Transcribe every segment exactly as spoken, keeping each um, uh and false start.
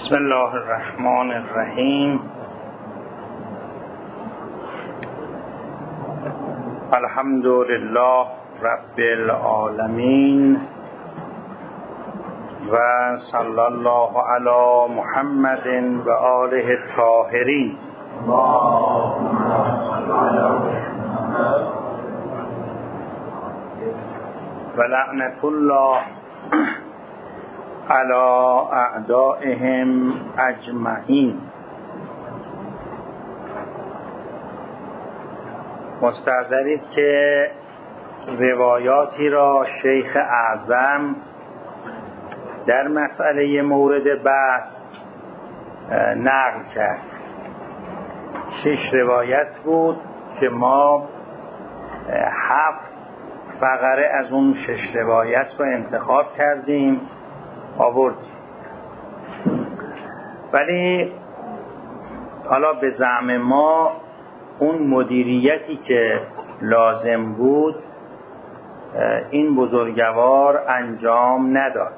بسم الله الرحمن الرحیم. الحمد لله رب العالمین و صلی الله علی محمد و آله الطاهرین. و لعنت الله علی اعدائهم اجمعین. مستحضرید که روایاتی را شیخ اعظم در مسئله مورد بحث نقل کرد. شش روایت بود که ما هفت فقره از اون شش روایت رو انتخاب کردیم آوردیم، ولی حالا به زعم ما اون مدیریتی که لازم بود این بزرگوار انجام نداد.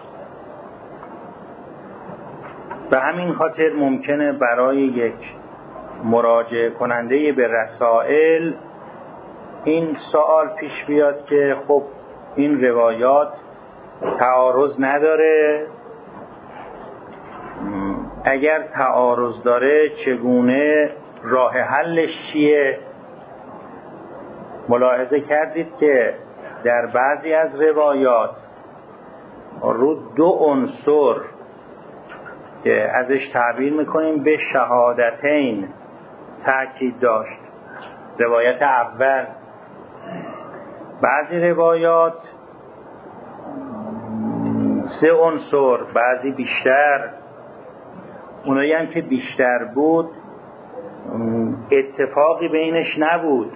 به همین خاطر ممکنه برای یک مراجعه کننده به رسائل این سوال پیش بیاد که خب این روایات تعارض نداره؟ اگر تعارض داره چگونه راه حلش چیه؟ ملاحظه کردید که در بعضی از روایات رو دو عنصر که ازش تعبیر میکنیم به شهادتین تأکید داشت. روایت اول، بعضی روایات سه عنصر، بعضی بیشتر. اونایی هم که بیشتر بود اتفاقی بینش نبود.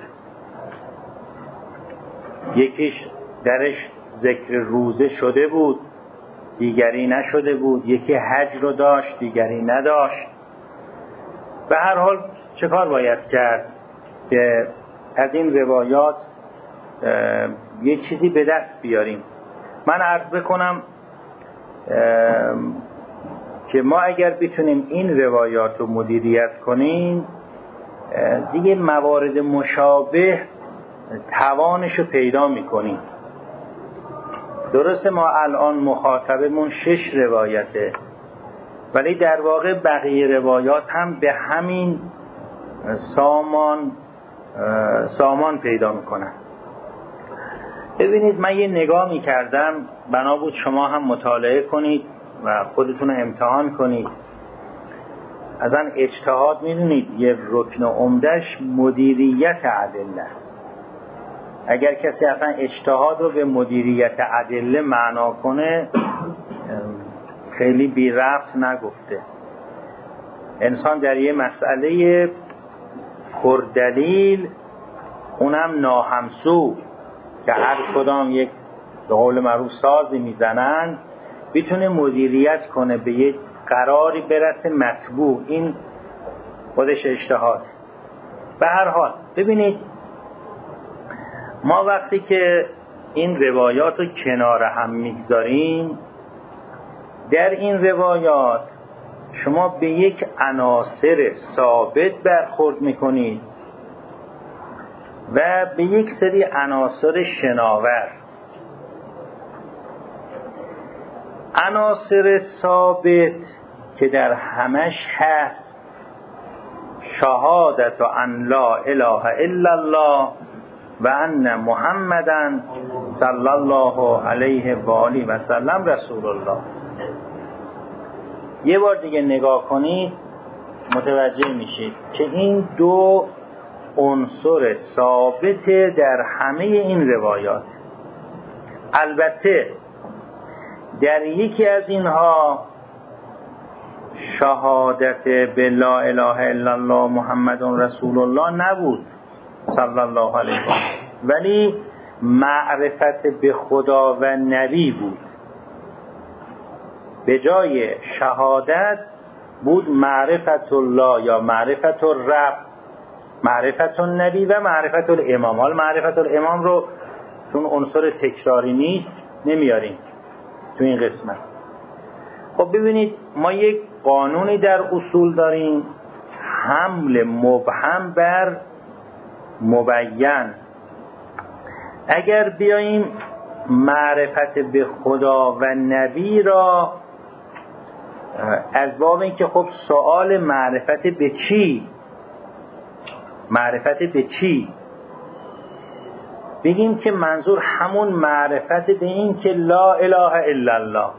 یکیش درش ذکر روزه شده بود، دیگری نشده بود. یکی حج رو داشت، دیگری نداشت. به هر حال چه کار باید کرد که از این روایات یه چیزی به دست بیاریم؟ من عرض بکنم که ما اگر بتونیم این روایات رو مدیریت کنیم دیگه موارد مشابه توانش رو پیدا میکنیم. درسته ما الان مخاطبمون شش روایته، ولی در واقع بقیه روایات هم به همین سامان سامان پیدا میکنن. ببینید، من یه نگاه میکردم، بنا بود شما هم مطالعه کنید و خودتون رو امتحان کنید. اصلا اجتهاد میدونید یه رکن عمده‌اش مدیریت ادله است. اگر کسی اصلا اجتهاد رو به مدیریت ادله معنا کنه خیلی بی ربط نگفته. انسان در یه مسئله پردلیل، اونم ناهمسو که هر کدام یک به قول معروف سازی میزنن، بتونه مدیریت کنه به یک قراری برسه مطبوع. این خودش اجتهاد. به هر حال ببینید، ما وقتی که این روایات رو کنار هم میگذاریم، در این روایات شما به یک عناصر ثابت برخورد میکنید و به یک سری عناصر شناور. عناصر ثابت که در همش هست شهادت ان لا اله الا الله و ان محمدن صلی الله علیه و آله و سلم رسول الله. یه بار دیگه نگاه کنید متوجه میشید که این دو عنصر ثابت در همه این روایات. البته در یکی از اینها شهادت به لا اله الا الله محمد رسول الله نبود صلی الله علیه و آله، ولی معرفت به خدا و نبی بود. به جای شهادت بود معرفت الله یا معرفت الرب، معرفت النبی و معرفت الامام. حال معرفت الامام رو چون عنصر تکراری نیست نمیاریم تو این قسمت. خب ببینید ما یک قانونی در اصول داریم، حمل مبهم بر مبین. اگر بیاییم معرفت به خدا و نبی را از باب این که خب سوال معرفت به چی، معرفت به چی بگیم که منظور همون معرفت به این که لا اله الا الله.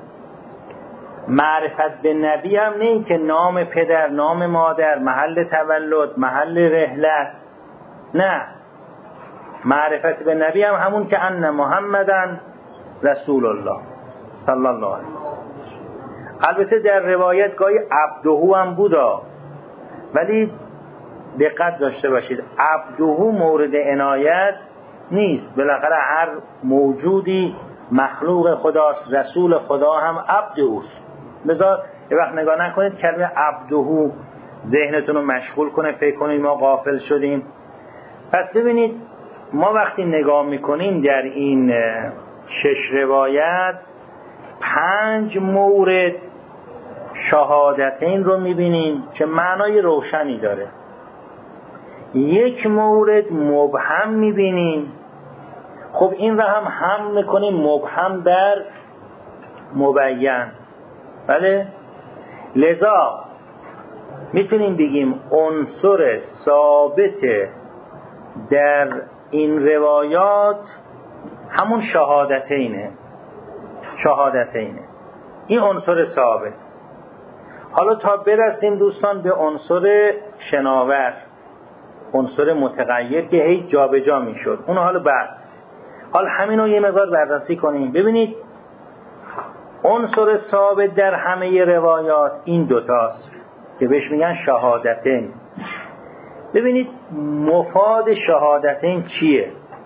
معرفت به نبی هم نه این که نام پدر، نام مادر، محل تولد، محل رحلت، نه. معرفت به نبی هم همون که ان محمدن رسول الله صلی الله علیه وسلم. البته در روایت گاهی عبدهو هم بودا، ولی دقت داشته باشید عبدهو مورد عنایت نیست. بالاخره هر موجودی مخلوق خداست، رسول خدا هم عبدهوست. لذا یه وقت نگاه نکنید کلمه عبدهو ذهنتون رو مشغول کنه، فکر کنید ما غافل شدیم. پس ببینید ما وقتی نگاه میکنیم در این شش روایت پنج مورد شهادتین رو میبینیم که معنای روشنی داره. یک مورد مبهم میبینیم. خب این رو هم هم میکنیم مبهم بر مبین. بله؟ لذا میتونیم بگیم عنصر ثابت در این روایات همون شهادتینه. شهادتینه این عنصر ثابت. حالا تا برسیم دوستان به عنصر شناور، عنصر متغیر که هی جا به جا میشد، اون حالا بعد. حالا همین رو یه مقدار بررسی کنیم. ببینید عنصر ثابت در همه روایات این دوتاست که بهش میگن شهادتین. ببینید مفاد شهادتین چیه؟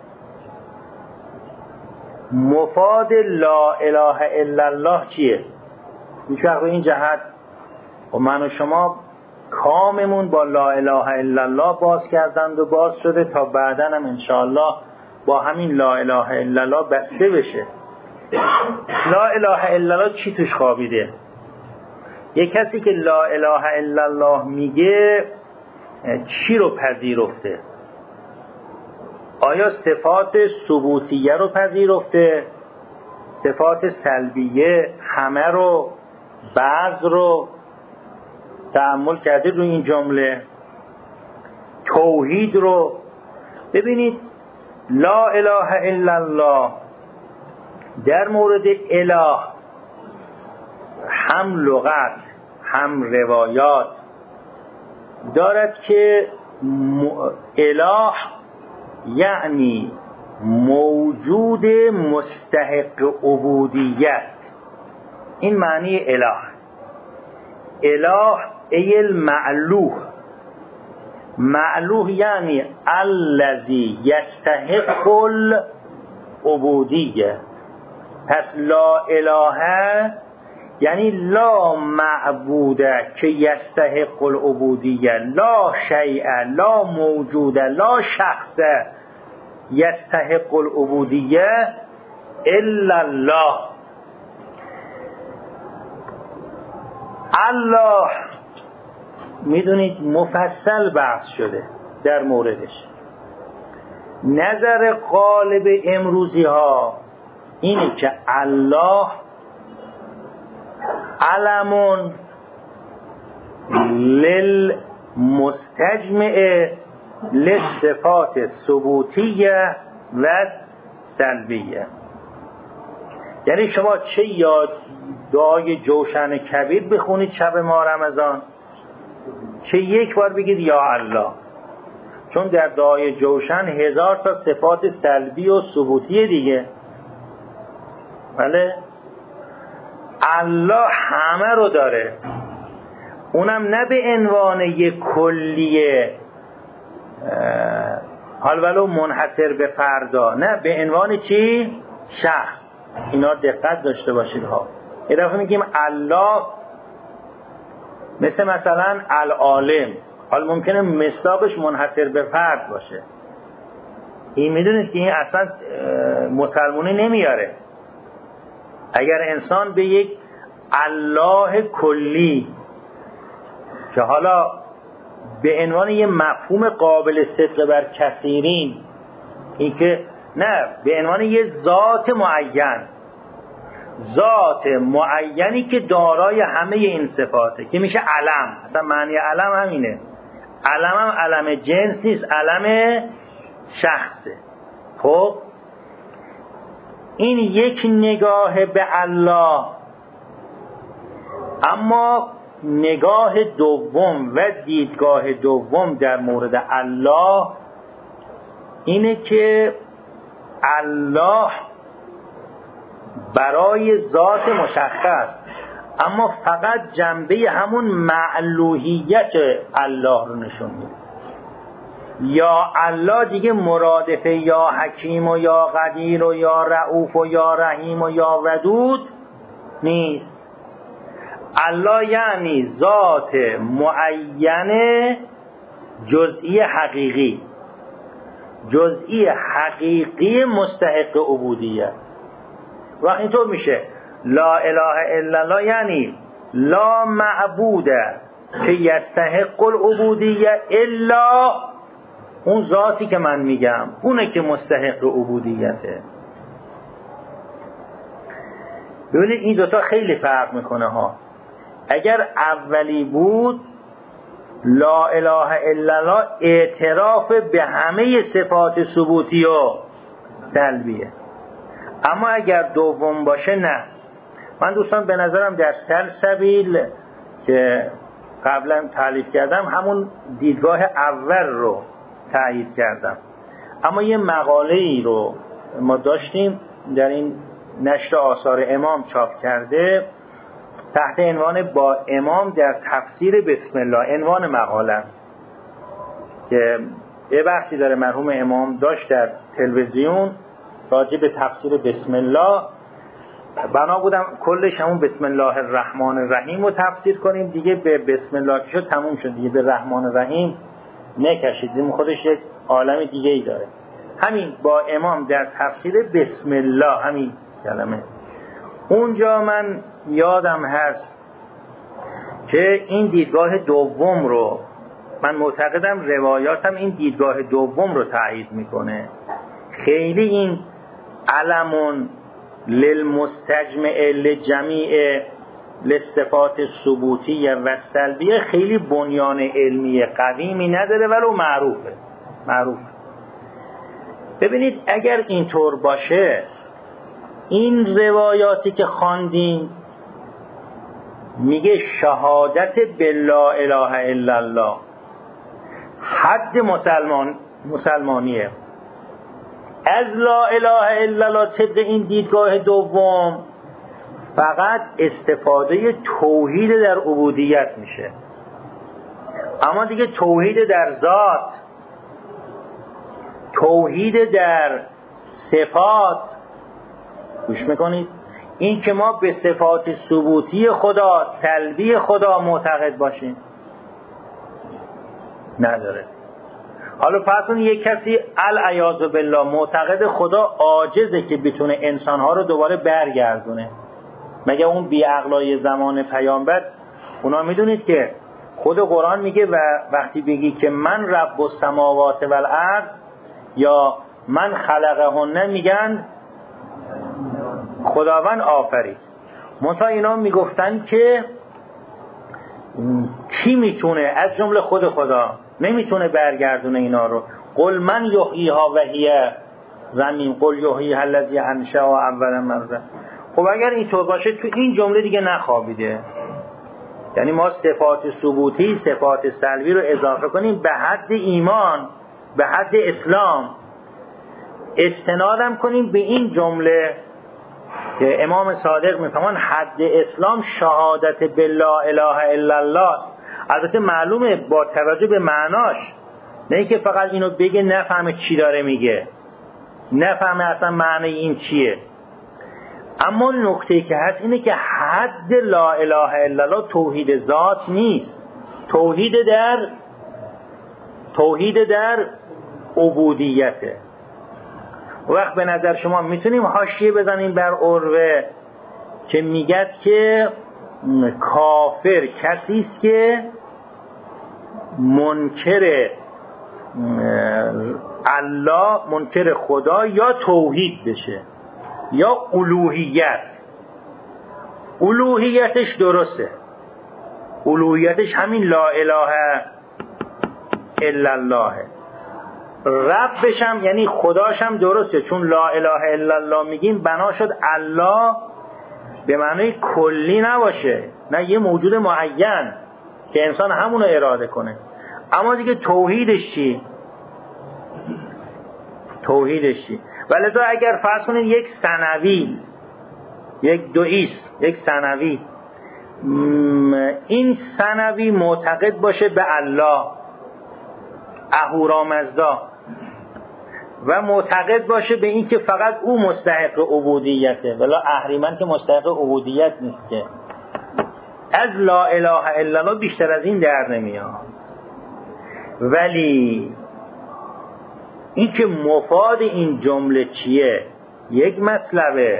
مفاد لا اله الا الله چیه؟ هیچ وقت به این جهت و من و شما کاممون با لا اله الا الله باز کردند و باز شده تا بعداً هم انشاءالله با همین لا اله الا الله بسته بشه. لا اله الا الله چی توش خوابیده؟ یک کسی که لا اله الا الله میگه چی رو پذیرفته؟ آیا صفات ثبوتیه رو پذیرفته؟ صفات سلبیه همه رو، بعض رو؟ تأمل کرده روی این جمله؟ توحید رو؟ ببینید لا اله الا الله در مورد اله هم لغت هم روایات دارد که اله یعنی موجود مستحق عبودیت. این معنی اله. اله ای المعلوه. معلوه یعنی الذی یستحق العبودیه. پس لا اله یعنی لا معبود که یستحق العبودیه، لا شیء، لا موجود، لا شخص یستحق العبودیه الا الله. الله میدونید مفصل بحث شده در موردش. نظر غالب امروزی ها اینه که الله علمون للمستجمع لصفات ثبوتیه و سلبیه. یعنی شما چه یاد دعای جوشن کبیر بخونید شب ماه رمضان، چه یک بار بگید یا الله، چون در دعای جوشن هزار تا صفات سلبی و ثبوتی دیگه. بله الله همه رو داره، اونم نه به عنوان یک کلیه حال ولو منحصر به فردا، نه به عنوان چی؟ شخص. اینا دقت داشته باشید ها. یه دفعه میگیم الله مثل مثلا العالم، حال ممکنه مصداقش منحصر به فرد باشه. این میدونید که این اصلا مسلمونی نمیاره. اگر انسان به یک الله کلی که حالا به عنوان یه مفهوم قابل صدق بر کثیرین، این که نه، به عنوان یه ذات معین، ذات معینی که دارای همه این صفاته که میشه علم. اصلا معنی علم همینه. علم هم علم جنس نیست، علم شخصه. خب این یک نگاه به الله. اما نگاه دوم و دیدگاه دوم در مورد الله اینه که الله برای ذات مشخص، اما فقط جنبه همون معلوهیت الله رو نشون میده. یا الله دیگه مرادف یا حکیم و یا قدیر و یا رؤوف و یا رحیم و یا ودود نیست. الله یعنی ذات معین جزئی حقیقی، جزئی حقیقی مستحق عبودیت. وقت اینطور میشه لا اله الا الله یعنی لا معبود که یستحق العبودیه الا اون ذاتی که من میگم، اونه که مستحق عبودیته. ببینید این دوتا خیلی فرق میکنه ها. اگر اولی بود لا اله الا الله اعتراف به همه صفات ثبوتی و سلبیه. اما اگر دوم باشه نه. من دوستان به نظرم در سلسبیل که قبلا تعریف کردم همون دیدگاه اول رو تایید کردم. اما یه مقاله ای رو ما داشتیم در این نشر آثار امام چاپ کرده تحت عنوان با امام در تفسیر بسم الله. عنوان مقاله است که یه بحثی داره مرحوم امام داشت در تلویزیون راجع به تفسیر بسم الله. بنا بودم کلش همون بسم الله الرحمن الرحیم رو تفسیر کنیم، دیگه به بسم الله که شد تموم شد، دیگه به رحمان الرحیم نکشیدیم، خودش یک عالم دیگه ای داره. همین با امام در تفسیر بسم الله، همین کلمه. اونجا من یادم هست که این دیدگاه دوم رو، من معتقدم روایاتم این دیدگاه دوم رو تایید میکنه. خیلی این علمون للمستجمع لجمیع لصفات ثبوتیه و سلبیه خیلی بنیان علمی قویمی نداره ولو معروفه. معروف. ببینید اگر اینطور باشه این روایاتی که خواندیم میگه شهادت بالله اله الا الله حد مسلمان مسلمانیه. از لا اله الا الله طبق این دیدگاه دوم فقط استفاده توحید در عبودیت میشه، اما دیگه توحید در ذات، توحید در صفات، گوش میکنید، این که ما به صفات ثبوتی خدا سلبی خدا معتقد باشیم نداره. حالا پس اون یک کسی العیاذ بالله معتقد خدا عاجزه که بتونه انسانها رو دوباره برگردونه، مگه اون بی عقلای زمان پیامبر؟ اونا میدونید که خود قرآن میگه و وقتی بگی که من رب السماوات و الارض یا من خلقهن، میگن خداوند آفرید. منتها اینا میگفتن که کی میتونه از جمله خود خدا نمیتونه برگردونه اینا رو. قل من یحییها و هی رمیم، قل یحییها الذی انشأها اول مره. خب اگر اینطور باشه تو این جمله دیگه نخوابیده، یعنی ما صفات ثبوتی صفات سلبی رو اضافه کنیم به حد ایمان، به حد اسلام، استنادم کنیم به این جمله که امام صادق میفهمن حد اسلام شهادت بالله اله الا الله است. البته معلومه با توجه به معناش، نه اینکه فقط اینو بگه نفهمه چی داره میگه، نفهمه اصلا معنی این چیه. اما نکته که هست اینه که حد لا اله الا الله توحید ذات نیست، توحید در توحید در عبودیته. وقت به نظر شما میتونیم حاشیه بزنیم بر عروه که میگد که کافر کسی است که منکر الله، منکر خدا یا توحید بشه یا الوهیت. الوهیتش درسته، الوهیتش همین لا اله الا الله. ربش هم یعنی خداش هم درسته، چون لا اله الا الله میگیم بنا شد الله به معنی کلی نباشه، نه یه موجود معین که انسان همونو اراده کنه. اما دیگه توحیدش چی؟ توحیدش چی؟ ولذا اگر فرض کنید یک ثنوی، یک دوئیست، یک ثنوی، این ثنوی معتقد باشه به الله اهورامزدا و معتقد باشه به این که فقط او مستحق عبودیته، ولی اهریمن که مستحق عبودیت نیست، که از لا اله الا الله بیشتر از این در نمیاد. ولی این که مفاد این جمله چیه یک مطلبه،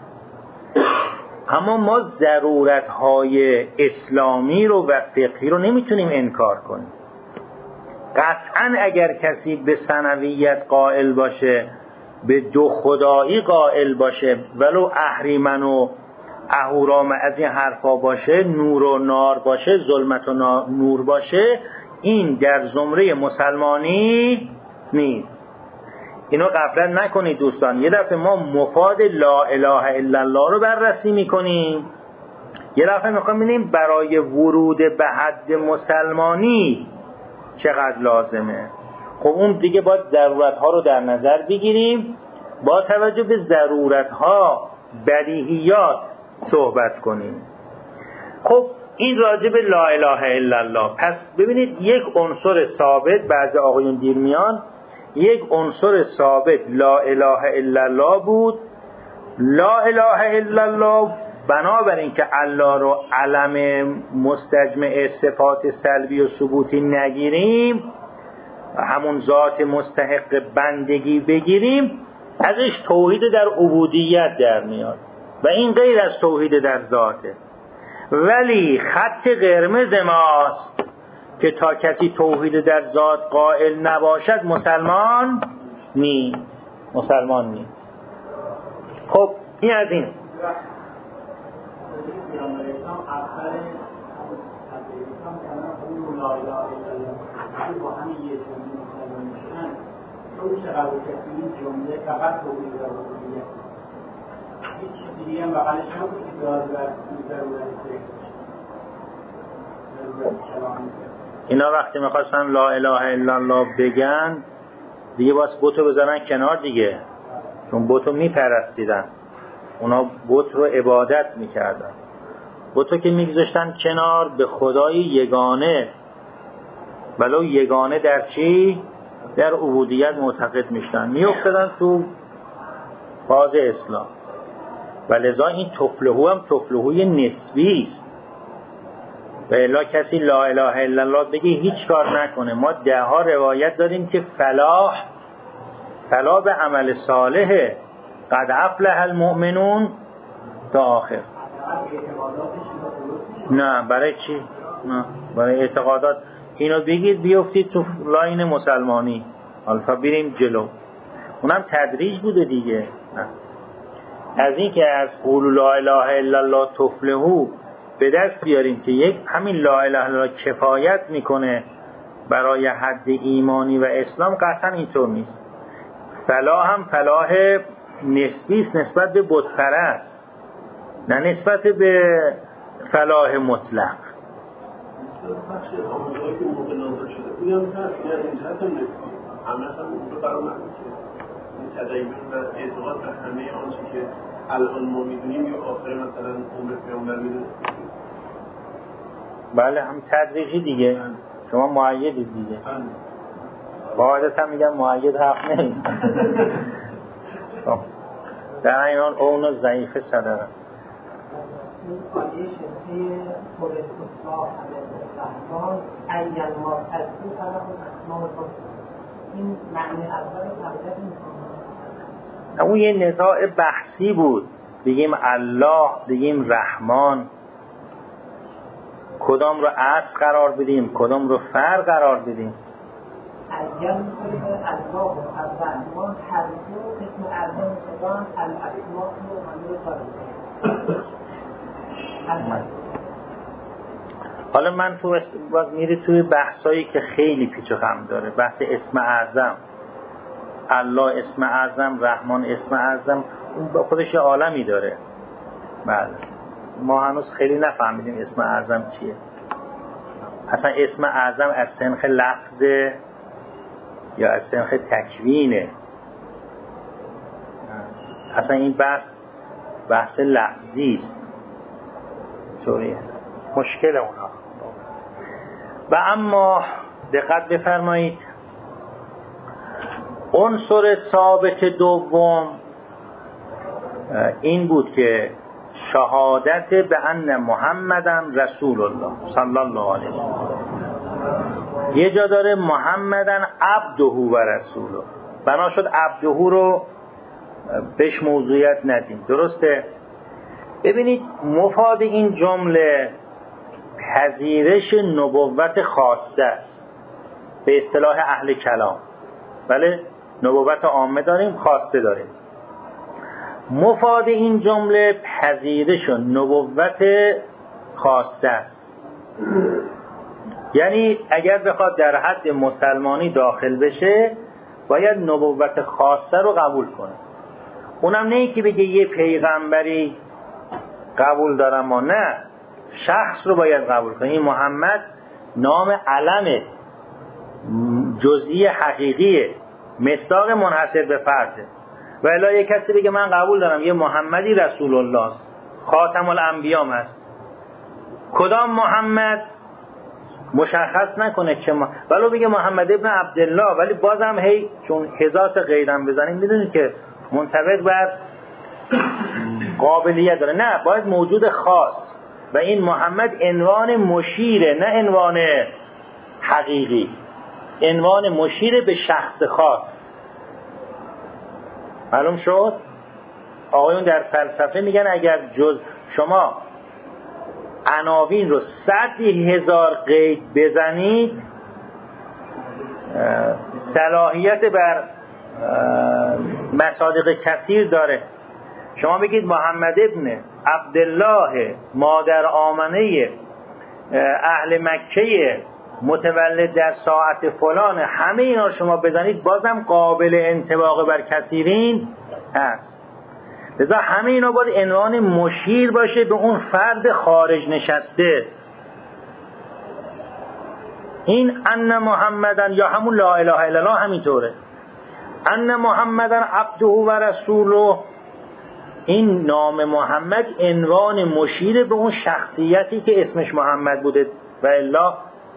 اما ما ضرورت‌های اسلامی رو و فقهی رو نمیتونیم انکار کنیم. قطعاً اگر کسی به ثنویت قائل باشه، به دو خدایی قائل باشه، ولو اهریمن و اهورام از این حرفا باشه، نور و نار باشه، ظلمت و نور باشه، این در زمره مسلمانی نیست. اینو غفلت نکنید دوستان. یه دفعه ما مفاد لا اله الا الله رو بررسی میکنیم، یه دفعه میخوایم ببینیم برای ورود به حد مسلمانی چقدر لازمه. خب اون دیگه باید ضرورت‌ها رو در نظر بگیریم، با توجه به ضرورت‌ها بدیهیات صحبت کنیم. خب این راجع به لا اله الا الله. پس ببینید یک عنصر ثابت، بعضی آقایون دیر میان، یک عنصر ثابت لا اله الا الله بود. لا اله الا الله بنابراین که الله رو علم مستجمع صفات سلبی و ثبوتی نگیریم، همون ذات مستحق بندگی بگیریم، ازش توحید در عبودیت در میاد و این غیر از توحید در ذاته. ولی خط قرمز ماست که تا کسی توحید در ذات قائل نباشد مسلمان نیست، مسلمان نیست. خب این از این. اینا وقتی میخواستن لا اله الا الله بگن دیگه باز بتو بزنن کنار دیگه، چون بتو میپرستیدن، اونا بت رو عبادت میکردن. بتو که میگذاشتن کنار، به خدای یگانه، ولو یگانه در چی؟ در عبودیت معتقد میشدن، میافتادن تو فاز اسلام. و لذا این تفلهو هم تفلهوی نسبی است. و الا کسی لا اله الا الله بگه هیچ کار نکنه. ما ده ها روایت داریم که فلاح فلاح به عمل صالحه، قد افلح المؤمنون تا آخر. نه برای چی؟ نه برای اعتقادات. اینو بگید بیفتید تو لاین مسلمانی، الفا بریم جلو. اونم تدریج بوده دیگه. نه. از این که از قول لا اله الا الله تفلحو به دست بیاریم که یک همین لا اله الا الله کفایت میکنه برای حد ایمانی و اسلام، قطعا اینطور نیست. فلاح هم فلاح نسبی است نسبت به بت پرست، نه نسبت به فلاح مطلق. تدین و اعتقاد به همه آنچه که الان ما میدونیم یا آخر مثلا عمر پیامبر میدونه. بله هم تدریجی دیگه. شما مؤیدید دیگه. قاعدتا میگم مؤید حق نیست. در این حال اون ضعیف صدره. این آیه شبهه قول اصلاح رحمان ایل ما تزدی فلق اسماء این معنی اول تبدیل میکنه. اون یه نزاع بحثی بود، بگیم الله بگیم رحمان. کدام رو اصل قرار بدیم، کدام رو فرع قرار بدیم. اگر می‌کنیم الله و الرحمن هر دو اسم اعظم خدا الاسماء رو همه داره. حالا من تو باز میری توی بحثایی که خیلی پیچ و خم داره، بحث اسم اعظم، الله اسم اعظم، رحمان اسم اعظم، اون با خودش یه عالمی داره. بله ما هنوز خیلی نفهمیدیم اسم اعظم چیه. اصلا اسم اعظم از سنخ لفظه یا از سنخ تکوینه. اصلا این بحث بحث لفظی است. طوریه مشکل اونها. و اما دقت بفرمایید، عنصر ثابت دوم این بود که شهادت به ان محمدن رسول الله صلی الله علیه و سلم. یه جا داره محمدن عبده و رسوله، بنا شد عبده رو بهش موضوعیت ندیم. درسته؟ ببینید مفاد این جمله پذیرش نبوت خاصه است به اصطلاح اهل کلام. بله نبوت عامه داریم، خاصه داریم. مفاد این جمله پذیرش نبوت خاصه است. یعنی اگر بخواد در حد مسلمانی داخل بشه باید نبوت خاصه رو قبول کنه. اونم نه ای که بگه یه پیغمبری قبول دارم و نه، شخص رو باید قبول کنه. این محمد نام علم جزئی حقیقیه، مصداق منحصر به فرده. و الا یک کسی بگه من قبول دارم یه محمدی رسول الله خاتم الانبیا هست، کدام محمد مشخص نکنه چه ما، ولو بگه محمد ابن عبدالله، ولی بازم هی چون هزار تا غیرم بزنیم میدونید که منطبق بر قابلیت داره. نه، باید موجود خاص و این محمد عنوان مشیره نه عنوان حقیقی، عنوان مشیره به شخص خاص. معلوم شد؟ آقایون در فلسفه میگن اگر جز شما عناوین رو صد هزار قید بزنید صلاحیت بر مصادیق کثیر داره. شما بگید محمد ابن عبدالله مادر آمنه اهل مکه متولد در ساعت فلان، همه اینا شما بزنید بازم قابل انطباق بر کثیرین هست. لذا همه اینا باید عنوان مشیر باشه به اون فرد خارج نشسته. این ان محمدن یا همون لا اله الا الله همینطوره، ان محمدن عبده و رسوله. این نام محمد عنوان مشیر به اون شخصیتی که اسمش محمد بوده و الا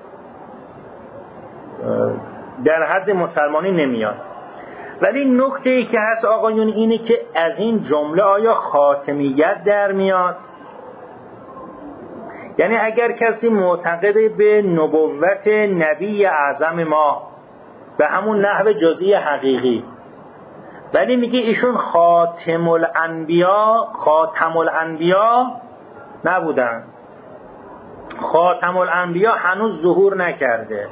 در حد مسلمانی نمیاد. ولی نکته ای که هست آقایون اینه که از این جمله آیا خاتمیت در میاد؟ یعنی اگر کسی معتقد به نبوت نبی اعظم ما به همون نحو جزئی حقیقی، ولی میگه ایشون خاتم الانبیا خاتم الانبیا نبودن، خاتم الانبیا هنوز ظهور نکرده،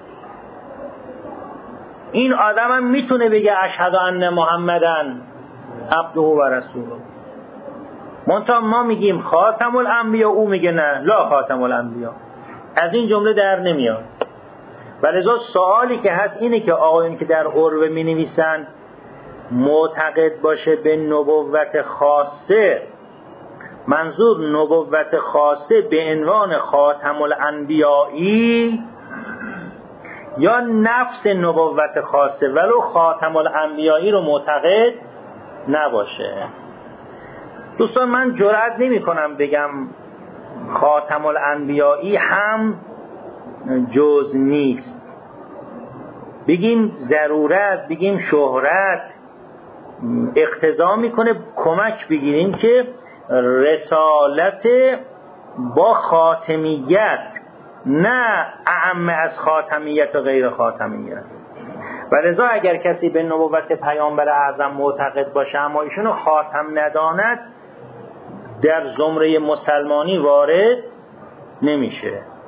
این آدم هم میتونه بگه اشهد ان محمدن عبده و رسوله. منتها ما میگیم خاتم الانبیا، او میگه نه لا خاتم الانبیا. از این جمله در نمیاد. ولذا سوالی که هست اینه که آقایون که در عربه می نویسن معتقد باشه به نبوت خاصه، منظور نبوت خاصه به عنوان خاتم الانبیایی یا نفس نبوت خاصه ولو خاتم الانبیایی رو معتقد نباشه. دوستان من جرئت نمی کنم بگم خاتم الانبیایی هم جز نیست، بگیم ضرورت، بگیم شهرت اقتضا میکنه کمک بگیریم که رسالت با خاتمیت نه اعم از خاتمیت و غیر خاتمیت. و لذا اگر کسی به نبوت پیامبر اعظم معتقد باشه اما ایشونو خاتم نداند در زمره مسلمانی وارد نمیشه.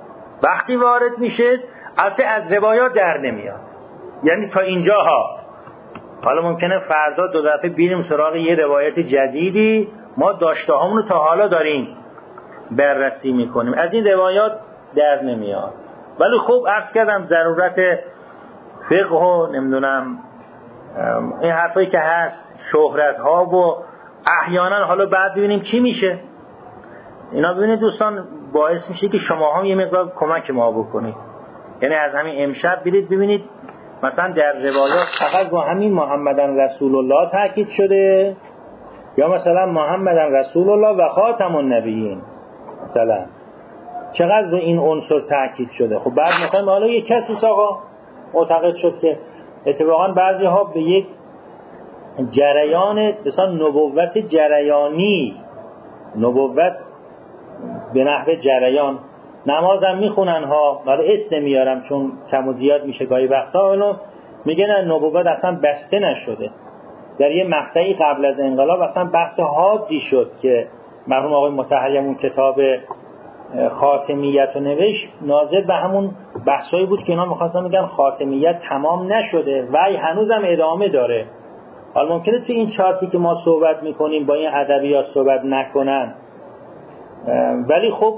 وقتی وارد میشه البته از روایات در نمیاد، یعنی تا اینجاها. حالا ممکنه فردا دو دفعه بیریم سراغ یه روایت جدیدی، ما داشته هامونو تا حالا داریم بررسی میکنیم، از این روایات در نمیاد. ولی خب عرض کردم ضرورت فقه و نمیدونم این حرفایی که هست، شهرت ها و احیانا حالا بعد ببینیم چی میشه. اینا ببینید دوستان باعث میشه که شما هم یه مقدار کمک ما بکنید. یعنی از همین امشب برید ببینید مثلا در روایات فقط با همین محمدن رسول الله تاکید شده یا مثلا محمدن رسول الله و خاتم النبیین، مثلا چقدر به این عنصر تاکید شده. خب بعد مثلا حالا یک کسی آقا معتقد شد که اتفاقا بعضی ها به یک جریان مثلا نبوت جریانی، نبوت به نحو جریان، نمازم میخونن ها، برای اسم نمیارم چون کم و زیاد میشه گاهی وقتا، اونو میگن نبوت اصلا بسته نشده. در یه مقطعی قبل از انقلاب اصلا بحث حادی شد که مرحوم آقای مطهری اون کتاب خاتمیت رو نوشت، ناظر به همون بحثایی بود که اینا میخواستن میگن خاتمیت تمام نشده و هنوزم ادامه داره. حالا ممکنه تو این چارتی که ما صحبت میکنیم با این ادبیات صحبت نکنن، ولی خب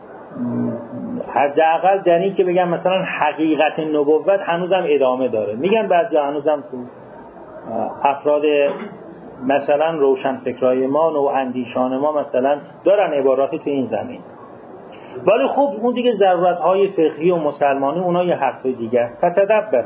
حداقل در این که بگم مثلا حقیقت نبوت هنوزم ادامه داره. میگن بعضی هنوزم تو افراد مثلا روشن فکرای ما و اندیشان ما مثلا دارن عباراتی تو این زمین، ولی خب اون دیگه ضرورت‌های فقهی و مسلمانی اونا یه حرف دیگه است. فتدبروا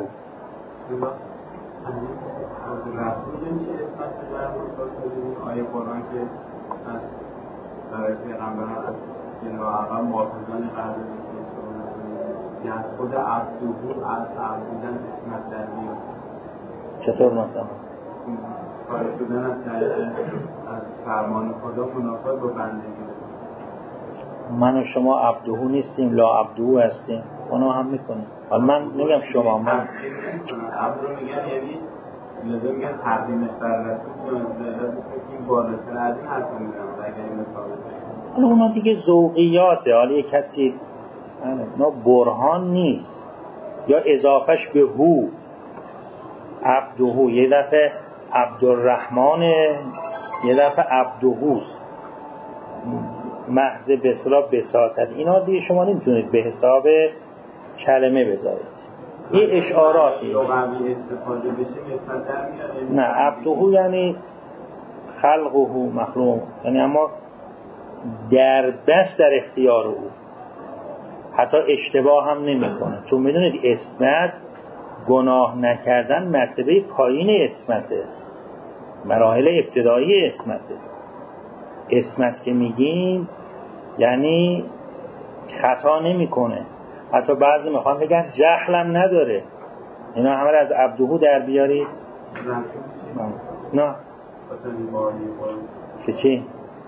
آیه قرآن که از برای پیغمبران از جنو اول محافظان قرار که از خود عبدوهو از عبدودن اسمت در میاد. چطور مثلا؟ خارج شدن از طریق از فرمان خدا مناسب با بندگی. من و شما عبدوهو نیستیم، لا عبدوهو هستیم، اونا هم میکنیم. حالا من نگم شما، من عبدو میگن یعنی لازم میگن تقدیمش بر رسول این بالاتر از این حرف میزنم اگر این مثال. حالا اونا دیگه ذوقیاته. حالا یک کسی اونا برهان نیست یا اضافش به هو، عبدوهو یه دفعه عبدالرحمن یه دفعه عبدوهوست، محض بسلا بساطت، اینا دیگه شما نمیتونید به حساب کلمه بذارید. یه اشعاراتی نه، عبدوهو یعنی خلقهو مخلوق، یعنی اما در بس در اختیار او، حتی اشتباه هم نمی کنه. چون میدونید اسمت، گناه نکردن مرتبه پایین اسمته، مراحل ابتدایی اسمته. اسمت که میگیم یعنی خطا نمی کنه، حتی بعضی میخوان بگن جهلم نداره. اینا همه از عبدوهو در بیارید. نه که چی؟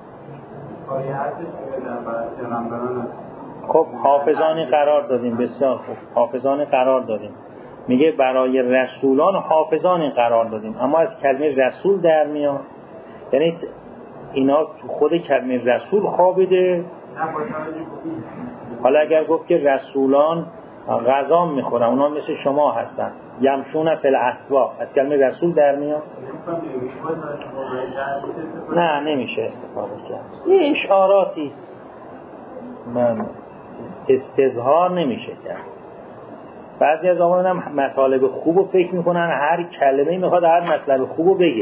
خب حافظانی قرار دادیم، بسیار خوب، حافظانی قرار دادیم. میگه برای رسولان حافظانی قرار دادیم، اما از کلمه رسول در میاد، یعنی اینا خود کلمه رسول خوابیده. حالا اگر گفت که رسولان غذا میخورن، اونا مثل شما هستن، یمشون فی الاسواق، از کلمه رسول در میاد؟ نه نمیشه استفاده کرد. یه اشعاراتی من استظهار نمیشه کرد. بعضی از آقایان هم مطالب خوبو فکر میکنن هر کلمه میخواد هر مطلب خوبو بگه.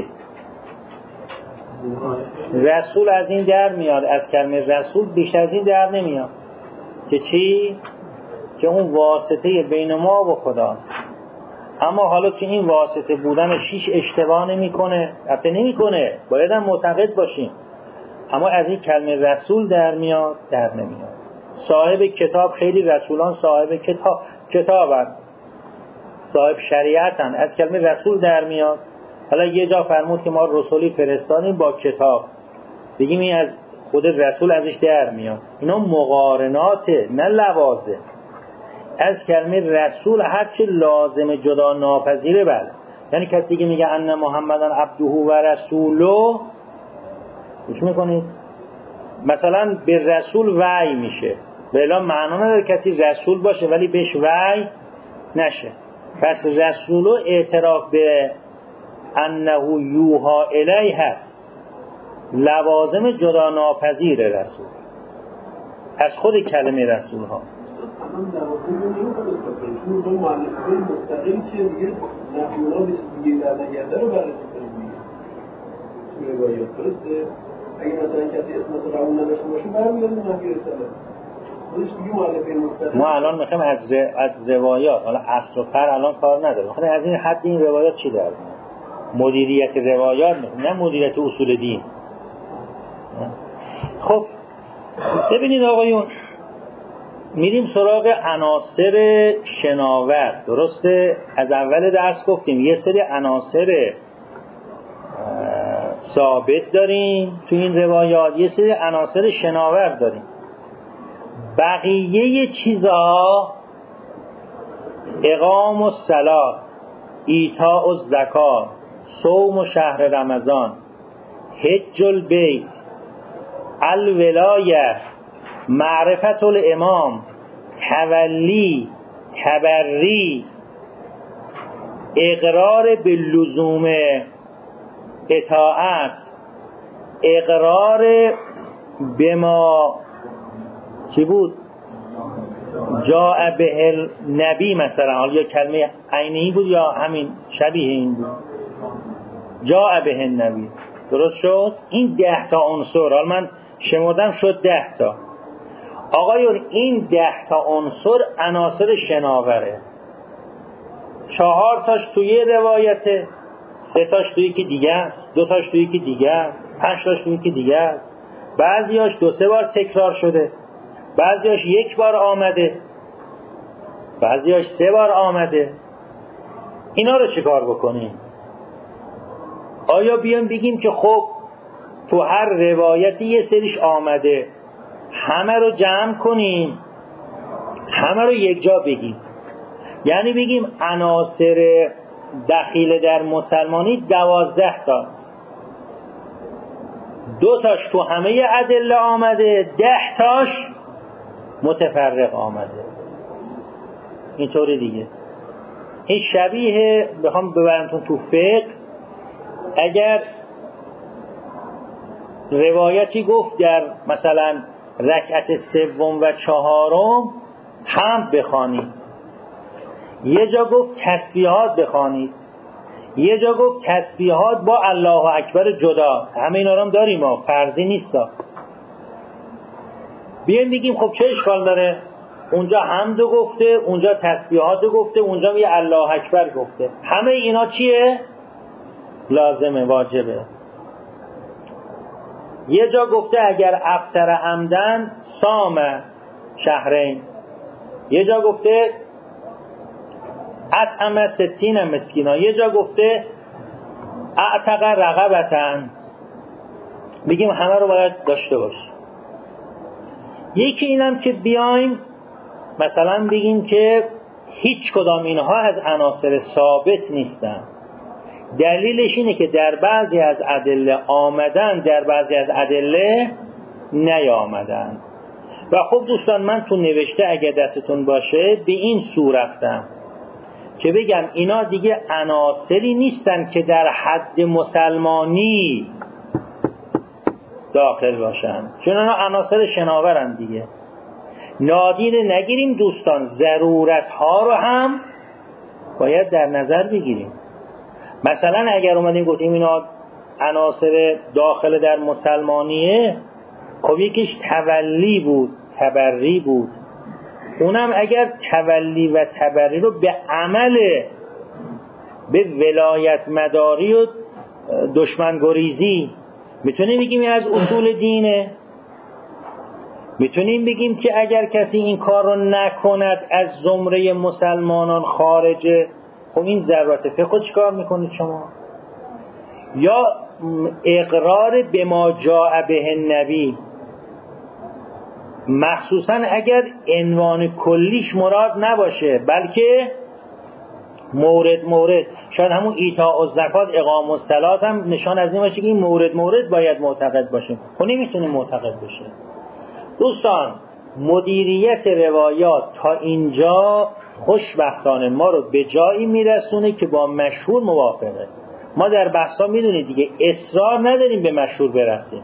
رسول از این در میاد، از کلمه رسول بیش از این در نمیاد که چی؟ که اون واسطه بین ما و خداست. اما حالا که این واسطه بودن شیش اشتباه نمی کنه، البته نمی کنه، باید هم معتقد باشیم، اما از این کلمه رسول در میاد در نمیاد. صاحب کتاب، خیلی رسولان صاحب کتاب کتابن، صاحب شریعتن، از کلمه رسول در میاد. حالا یه جا فرمود که ما رسولی فرستادیم با کتاب، بگیم این از خود رسول ازش در میاد. اینا مقارناته نه لوازم. از کلمه رسول هرچی لازم جدا ناپذیره، بله، یعنی کسی که میگه ان محمدن عبده و رسوله، گوش میکنید، مثلا به رسول وحی میشه، بلا معنا نداره کسی رسول باشه ولی بهش وحی نشه. پس رسول و اعتراف به انه یوها الیه هست، لوازم جدا ناپذیر رسول از خود کلمه رسول ها. اما لوازم رو نمی‌کنه چون دو مؤلفه مستقل که دیگه نفیونا دیگه در نگرده رو بررسی کنیم توی روایات. درسته؟ اگه مثلا کسی اسمت قبول نداشته باشه برمی‌گردیم نفی رساله. ما الان میخوایم از ر... از روایات، حالا اصل و فر الان کار نداره، میخوایم از این حد این روایات چی داره؟ مدیریت روایات میخوایم، نه مدیریت اصول دین. خب ببینید آقایون، میریم سراغ عناصر شناور. درسته؟ از اول درس گفتیم یه سری عناصر ثابت داریم تو این روایات، یه سری عناصر شناور داریم. بقیه چیزا اقام الصلاة، ایتاء الزکات، صوم شهر رمضان، حج البیت، الولایه، معرفت الامام، تولی، تبری، اقرار باللزوم اطاعت، اقرار بما چی بود؟ جاء به نبی مثلا، حالا یا کلمه عینی بود یا همین شبیه این بود، جاء به نبی. درست شد؟ این ده تا عنصر، حالا من شمردم شد ده تا. آقایون این ده تا عنصر عناصر شناوره. چهار تاش توی روایته، سه تاش توی یکی دیگه است، دو تاش توی یکی دیگه است، پنج تاش توی یکی دیگه است، بعضیاش دو سه بار تکرار شده، بعضیاش یک بار آمده، بعضیاش سه بار آمده. اینا رو چیکار بکنیم؟ آیا بیان بگیم که خب تو هر روایتی یه سریش آمده همه رو جمع کنیم، همه رو یک جا بگیم؟ یعنی بگیم عناصر دخیل در مسلمانی دوازده تاست، دو تاش تو همه ادله آمده، ده تاش متفرق آمده. اینطوری دیگه. این شبیه بخوام ببرمتون تو فقه، اگر روایتی گفت در مثلا رکعت سوم و چهارم حمد بخوانید، یه جا گفت تسبیحات بخوانید، یه جا گفت تسبیحات با الله اکبر جدا، همه اینا رو هم داریم ها، فرضی نیستا. بیایم بگیم خب چه اشکال داره؟ اونجا حمد گفته، اونجا تسبیحات گفته، اونجا یه الله اکبر گفته، همه اینا چیه؟ لازمه، واجبه. یه جا گفته اگر افطر عمدن صام شهرین، یه جا گفته اطعم ستین مسکینا، یه جا گفته اعتق رقبتن. بگیم همه رو باید داشته باش. یکی اینم که بیایم مثلا بگیم که هیچ کدام اینها از عناصر ثابت نیستن، دلیلش اینه که در بعضی از ادله آمدن، در بعضی از ادله نیامدن. و خب دوستان من تو نوشته اگه دستتون باشه به این صورتم که بگم اینا دیگه عناصری نیستن که در حد مسلمانی داخل باشن، چون اینا عناصر شناورن دیگه. نادیده نگیریم دوستان، ضرورت ها رو هم باید در نظر بگیریم. مثلا اگر اومدیم گفتیم اینا عناصر داخل در مسلمانیه، خب یکیش تولی بود، تبری بود. اونم اگر تولی و تبری رو به عمل، به ولایت مداری و دشمن گریزی میتونیم بگیم این از اصول دینه. میتونیم بگیم که اگر کسی این کار رو نکند از زمره مسلمانان خارجه. خب این ضرورت فقه چیکار میکنید شما؟ یا اقرار به ما جاء به النبی، مخصوصا اگر عنوان کلیش مراد نباشه بلکه مورد مورد، شاید همون ایتاء الزکات، اقام الصلاة هم نشان از این باشه که این مورد مورد باید معتقد باشه. خب نمیتونه معتقد باشه. دوستان مدیریت روایات تا اینجا خوشبختانه ما رو به جایی میرسونه که با مشهور موافقه. ما در بحثا میدونید دیگه اصرار نداریم به مشهور برسیم،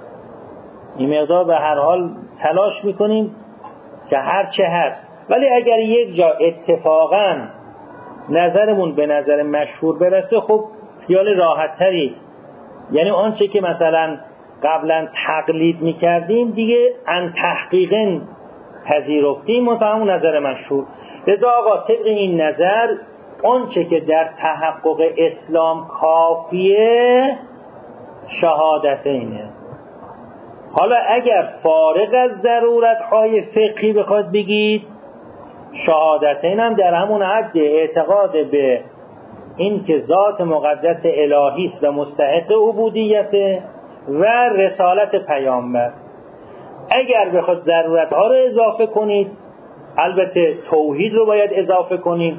این مقدار به هر حال تلاش میکنیم که هر چه هست، ولی اگر یک جا اتفاقا نظرمون به نظر مشهور برسه خب خیال راحت تری، یعنی آنچه که مثلا قبلا تقلید میکردیم دیگه ان تحقیقاً پذیرفتیم و همون نظر مشهور. لذا آقا طبق این نظر آنچه که در تحقق اسلام کافیه شهادتینه. حالا اگر فارغ از ضرورت‌های فقهی بخواد بگید، شهادتین هم در همون حد اعتقاد به این که ذات مقدس الهی است و مستحق عبودیت و رسالت پیامبر. اگر بخواد ضرورت‌ها رو اضافه کنید، البته توحید رو باید اضافه کنیم،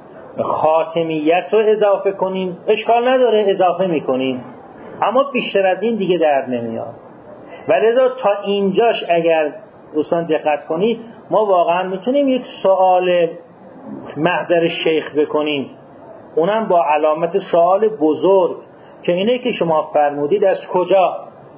خاتمیت رو اضافه کنیم، اشکال نداره اضافه میکنیم، اما بیشتر از این دیگه در نمیاد. و لذا تا اینجاش اگر دوستان دقت کنید ما واقعا میتونیم یک سوال محضر شیخ بکنیم، اونم با علامت سوال بزرگ که اینه که شما فرمودید از کجا؟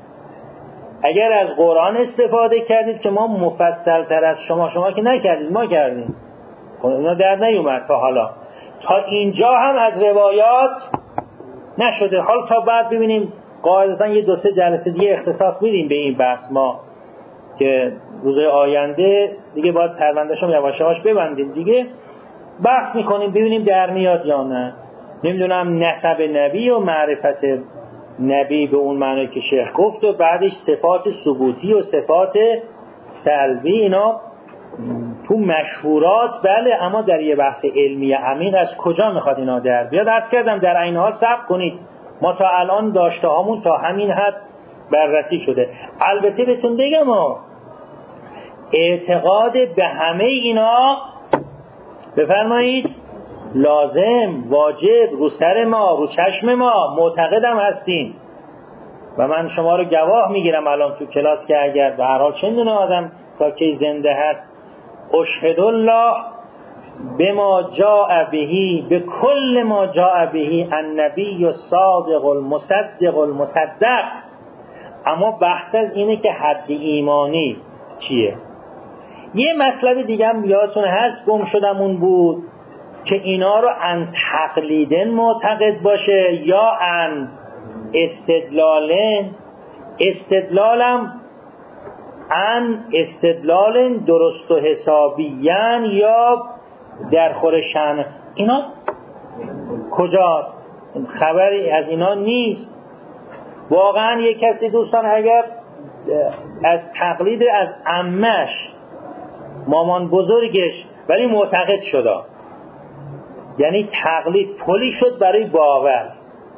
اگر از قرآن استفاده کردید که ما مفصل تر از شما، شما که نکردید ما کردیم، اونا در نیومد تا حالا، تا اینجا هم از روایات نشده. حالا تا بعد ببینیم، قاعدتا یه دو سه جلسه دیگه اختصاص میدیم به این بحث ما که روز آینده دیگه باید پرونده‌شو یواش یواش ببندیم دیگه، بحث میکنیم ببینیم در میاد یا نه. نمیدونم نسب نبی و معرفت نبی به اون معنی که شیخ گفت و بعدش صفات ثبوتی و صفات سلبی، اینا تو مشهورات بله، اما در یه بحث علمی عمیق از کجا میخواد اینا در بیاد؟ عرض کردم در این حال صبر کنید، ما تا الان داشته هامون تا همین حد بررسی شده. البته بهتون بگم ما اعتقاد به همه اینا بفرمایید لازم، واجب، رو سر ما، رو چشم ما معتقدم هستیم و من شما رو گواه میگیرم الان تو کلاس که اگر به هر حال چندونه آدم تا کی زنده هست، اشهد الله بما جاء بهی به کل ما جاء بهی النبی الصادق المصدق المصدق. اما بحث از اینه که حد ایمانی چیه. یه مطلب دیگه هم یادتون هست گم شدمون بود که اینا رو ان تقلیدن معتقد باشه یا ان استدلالن. استدلالم ان استدلالن درست و حسابیان یا در خورشن، اینا کجاست؟ خبری از اینا نیست. واقعا یک کسی دوستان اگر از تقلید از عمش مامان بزرگش ولی معتقد شده، یعنی تقلید پلی شد برای باور،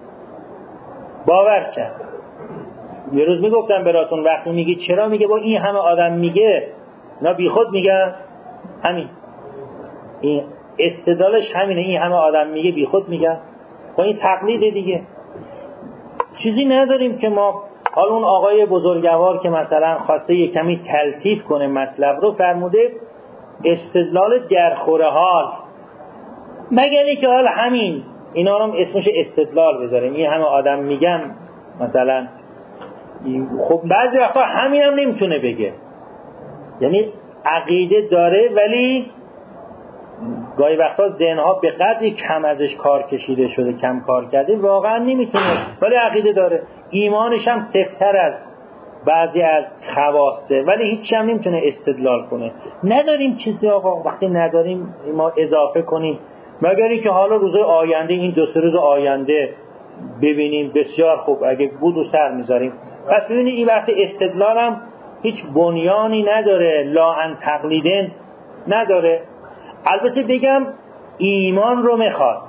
باور کرد. یه روز میگفتم براتون وقتی میگی چرا، میگه با این همه آدم میگه اینا بی خود میگن، همین این استدلالش همینه، این همه آدم میگه بی خود میگن، با این تقلید دیگه. چیزی نداریم که ما، حالا اون آقای بزرگوار که مثلا خواسته یه کمی تلطیف کنه مطلب رو، فرموده استدلال در خوره حال، مگر اینکه حالا همین اینا رو اسمش استدلال بذاریم، این همه آدم میگن مثلا، خب بعضی وقتا همین هم نمیتونه بگه، یعنی عقیده داره ولی گاهی وقتا ذهنها به قدری کم ازش کار کشیده شده، کم کار کرده، واقعا نمیتونه ولی عقیده داره، ایمانش هم سفتر از بعضی از خواصه ولی هیچ هم نمیتونه استدلال کنه. نداریم چیزی آقا، وقتی نداریم ما اضافه کنیم، مگر اینکه حالا روز آینده، این دو سه روز آینده ببینیم بسیار خوب، اگه بود و سر میذاریم. پس ببینید این بحث استدلال هم هیچ بنیانی نداره، لا ان تقلیدن نداره. البته بگم ایمان رو میخواد،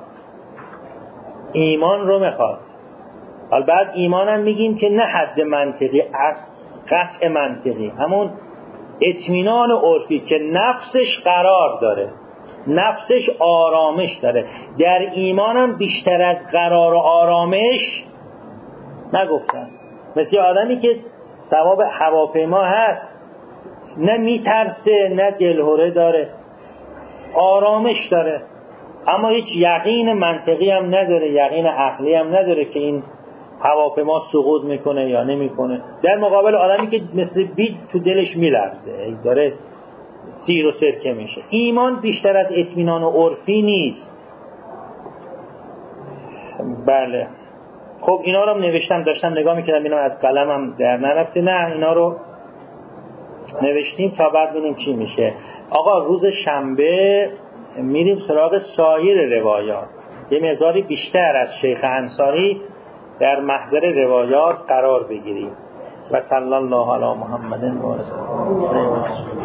ایمان رو میخواد. البته ایمان هم میگیم که نه حد منطقی، قطع منطقی، همون اطمینان عرفی که نفسش قرار داره، نفسش آرامش داره. در ایمان هم بیشتر از قرار و آرامش نگفتن. مثل آدمی که ثواب هواپیما هست، نه میترسه نه دلهره داره، آرامش داره، اما هیچ یقین منطقی هم نداره، یقین عقلی هم نداره که این هواپیما سقوط میکنه یا نمیکنه. در مقابل آدمی که مثل بید تو دلش میلرزه، داره سیر و سرکه میشه. ایمان بیشتر از اطمینان و عرفی نیست. بله خب اینا رو نوشتم، داشتم نگاه میکردم اینا از قلمم در نرفته. نه اینا رو نوشتیم تا بعد ببینیم چی میشه. آقا روز شنبه میریم سراغ سایر روایات، یه مقداری بیشتر از شیخ انصاری در محضر روایات قرار بگیریم. و صلی الله علی محمد و آله